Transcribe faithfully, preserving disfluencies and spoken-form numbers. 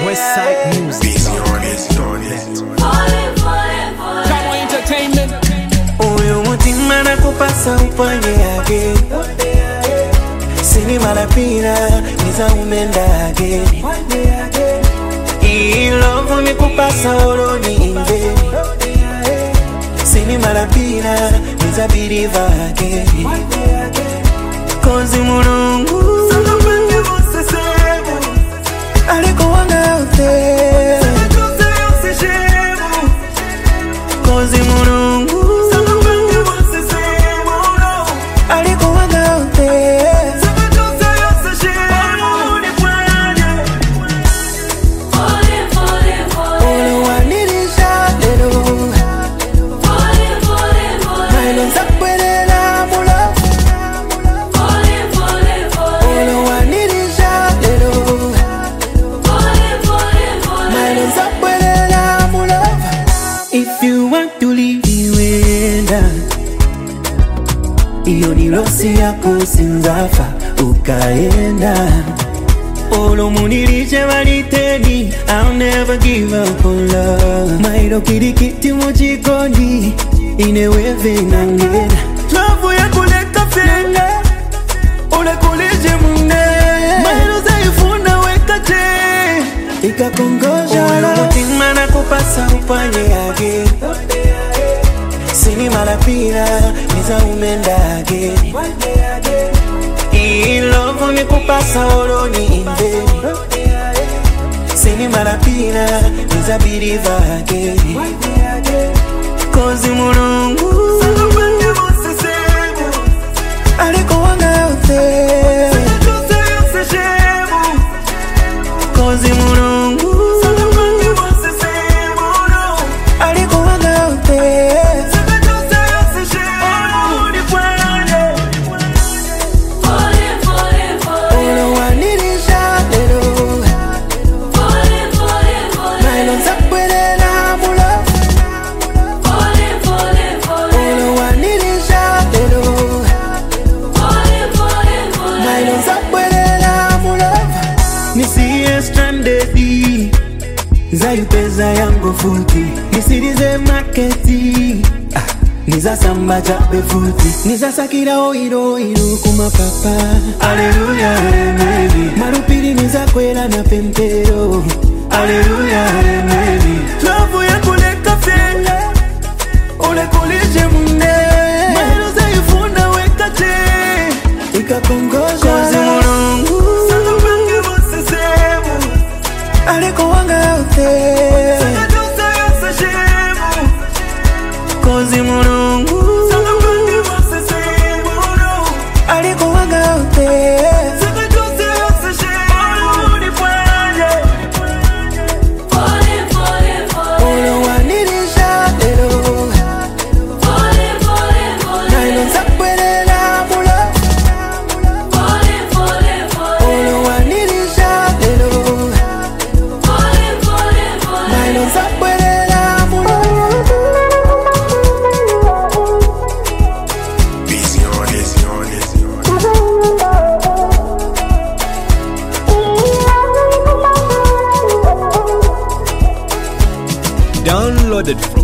Westside Music. Kama Entertainment. Uyu mutima nakupasa uponye yake. Sini malapina niza umenda again. I love me kupasa oloni inve. Sini malapina niza believe again. Kozi mulungu aliko wanga out there. Kozi mulungu aliko wanga out there. Olo wanilisha lelo Mailo zakwelela mula. Olo wanilisha lelo Mailo zakwelela mula. If you want to leave me wenda iyo ni losi yako sinzafa ukaenda. Olo munirije valiteni, I'll never give up on love. Mairo kirikiti mujikondi ineweve nangena. Love ya kuleka fenga ule kulije mune. Mairo zaifuna wekache ika kongoja la mutima na kupasa upanye yage. Sini malapina niza umenda again. I love me kupasa oloni inve. Sini malapina niza believe again. Kozi mulungu aliko wanga out there. Kozi mulungu aliko wanga out there. Nisiye stranded Zayu pesa yangu futi. Nisirize marketi ah, Niza samba chape futi. Niza sakira oiro oiro kuma papa. Alleluia amen. Marupiri niza kwela na pempero. Alleluia amen. Love ya kuleka fenga ule kulije mune. Mahelo zaifuna wekache ika kongoja mulungu aliko wanga out there. Kozi mulungu aliko wanga out there. Olo wanilisha lelo Nailo zakwelela mula. Olo wanilisha lelo Nailo zakwelela mula. Downloaded from